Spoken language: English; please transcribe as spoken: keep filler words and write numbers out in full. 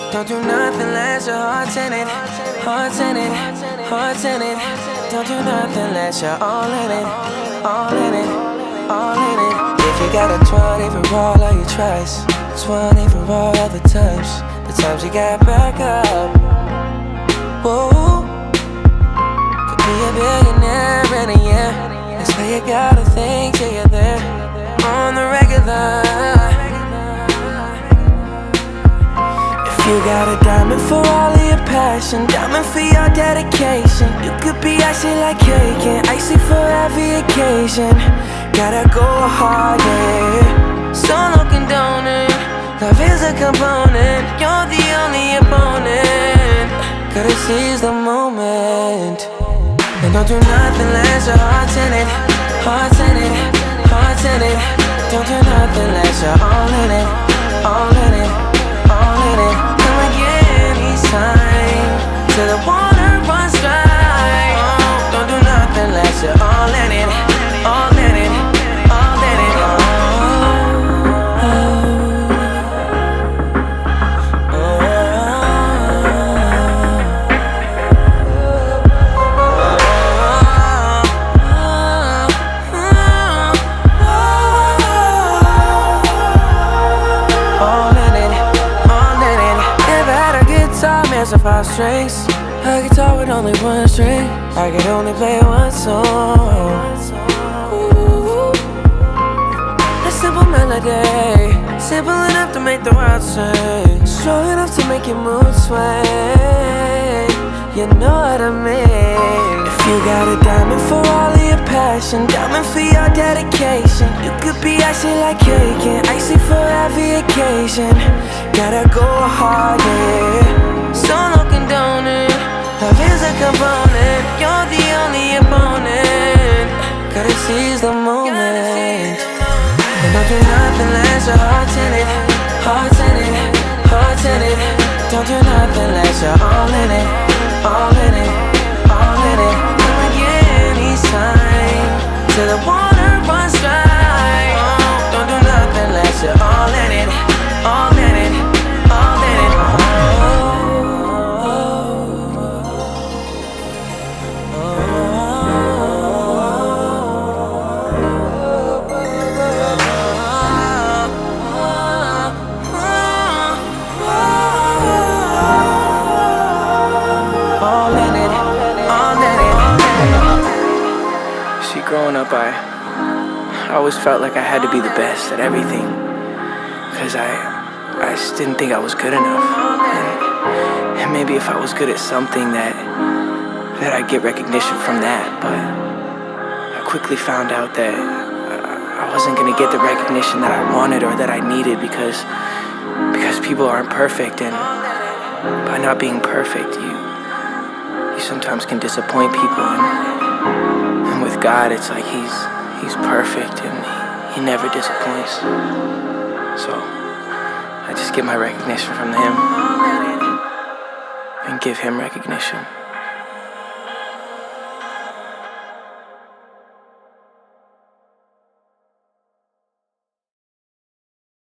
Don't do nothing unless your heart's in it, heart's in it, heart's in it. Don't do nothing unless you're all in it, all in it, all in it. If you got a twenty for all of your tries, twenty for all of the times, the times you got back up. Whoa, could be a billionaire in a year. That's why you gotta think till you're there on the regular. You got a diamond for all of your passion, diamond for your dedication. You could be icy like cake and icy for every occasion. Gotta go hard, yeah. Solo condoned, love is a component. You're the only opponent. Gotta seize the moment. And don't do nothing unless your heart's in it, heart's in it, heart's in it. Don't do nothing unless you're all in it, all in it, all in it. Time till the water runs dry. Oh, don't do nothing unless you're all in it, all in it, all in it. Oh, oh, oh, all in it, all in it. Never had a guitar, man, of five strings. A guitar with only one string. I could only play one song. Ooh, a simple melody, simple enough to make the world sing, strong enough to make your mood sway. You know what I mean. If you got a diamond for all of your passion, diamond for your dedication. You could be icy like cake and icy for every occasion. Gotta go hard, yeah. Solo condoned, love is a component. You're the only opponent. Gotta seize the moment. And don't do nothing unless your heart's in it, heart's in it, heart's in it. Don't do nothing unless you're all in it, all in it, all in it. Come again each time till the water runs dry. Oh, don't do nothing unless you're all in it, all in it, all in it. Oh. Growing up, I, I always felt like I had to be the best at everything, because I, I just didn't think I was good enough. And, and maybe if I was good at something, that, that I'd get recognition from that. But I quickly found out that I, I wasn't going to get the recognition that I wanted or that I needed, because, because people aren't perfect, and by not being perfect, you, you sometimes can disappoint people. And, And with God, it's like he's he's perfect and he, he never disappoints. So I just get my recognition from him and give him recognition.